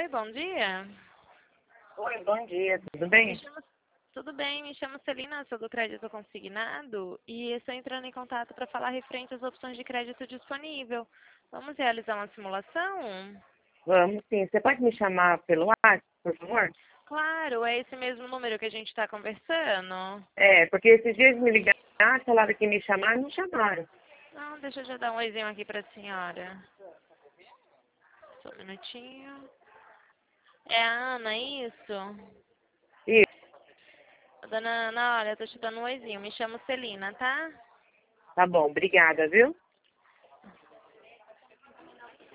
Oi, bom dia. Oi, bom dia, tudo Me bem? chamo... Tudo bem, me chamo Celina, sou do crédito consignado e estou entrando em contato para falar referente às opções de crédito disponível. Vamos realizar uma simulação? Vamos sim. Você pode me chamar pelo WhatsApp, por favor? Claro, é esse mesmo número que a gente está conversando. É, porque esses dias me ligaram, falaram que me chamaram, não chamaram. Não, deixa eu já dar um oizinho aqui para a senhora. Só um minutinho. É a Ana, é isso? Isso, Dona Ana, olha, eu tô te dando um oizinho. Me chamo Celina, tá? tá bom, obrigada, viu?